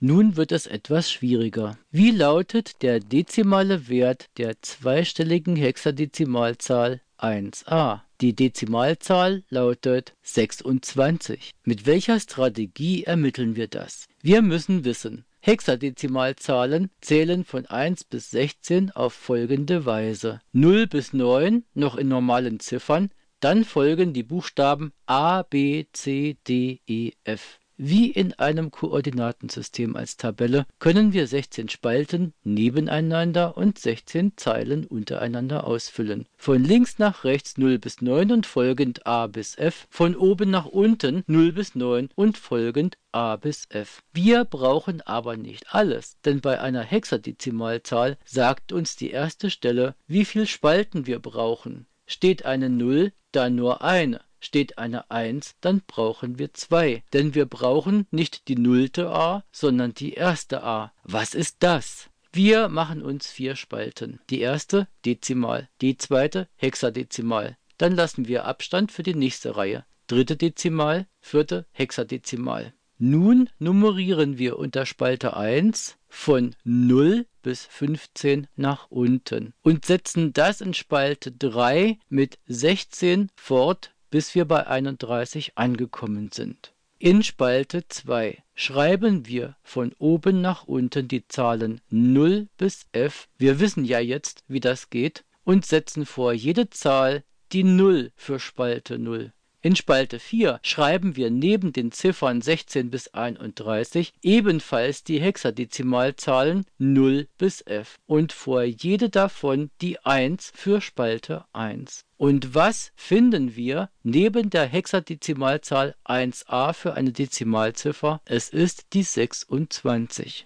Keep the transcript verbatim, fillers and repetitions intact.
Nun wird es etwas schwieriger. Wie lautet der dezimale Wert der zweistelligen Hexadezimalzahl eins a? Die Dezimalzahl lautet sechsundzwanzig. Mit welcher Strategie ermitteln wir das? Wir müssen wissen, Hexadezimalzahlen zählen von eins bis sechzehn auf folgende Weise: null bis neun noch in normalen Ziffern, dann folgen die Buchstaben A, B, C, D, E, F. Wie in einem Koordinatensystem als Tabelle können wir sechzehn Spalten nebeneinander und sechzehn Zeilen untereinander ausfüllen. Von links nach rechts null bis neun und folgend A bis F, von oben nach unten null bis neun und folgend A bis F. Wir brauchen aber nicht alles, denn bei einer Hexadezimalzahl sagt uns die erste Stelle, wie viele Spalten wir brauchen. Steht eine null, dann nur eine. Steht eine eins, dann brauchen wir zwei, denn wir brauchen nicht die nullte A, sondern die erste A. Was ist das? Wir machen uns vier Spalten. Die erste Dezimal, die zweite Hexadezimal. Dann lassen wir Abstand für die nächste Reihe. Dritte Dezimal, vierte Hexadezimal. Nun nummerieren wir unter Spalte eins von null bis fünfzehn nach unten und setzen das in Spalte drei mit sechzehn fort, bis wir bei einunddreißig angekommen sind. In Spalte zwei schreiben wir von oben nach unten die Zahlen null bis F, wir wissen ja jetzt, wie das geht, und setzen vor jede Zahl die null für Spalte null. In Spalte vier schreiben wir neben den Ziffern sechzehn bis einunddreißig ebenfalls die Hexadezimalzahlen null bis F und vor jede davon die eins für Spalte eins. Und was finden wir neben der Hexadezimalzahl eins a für eine Dezimalziffer? Es ist die sechsundzwanzig.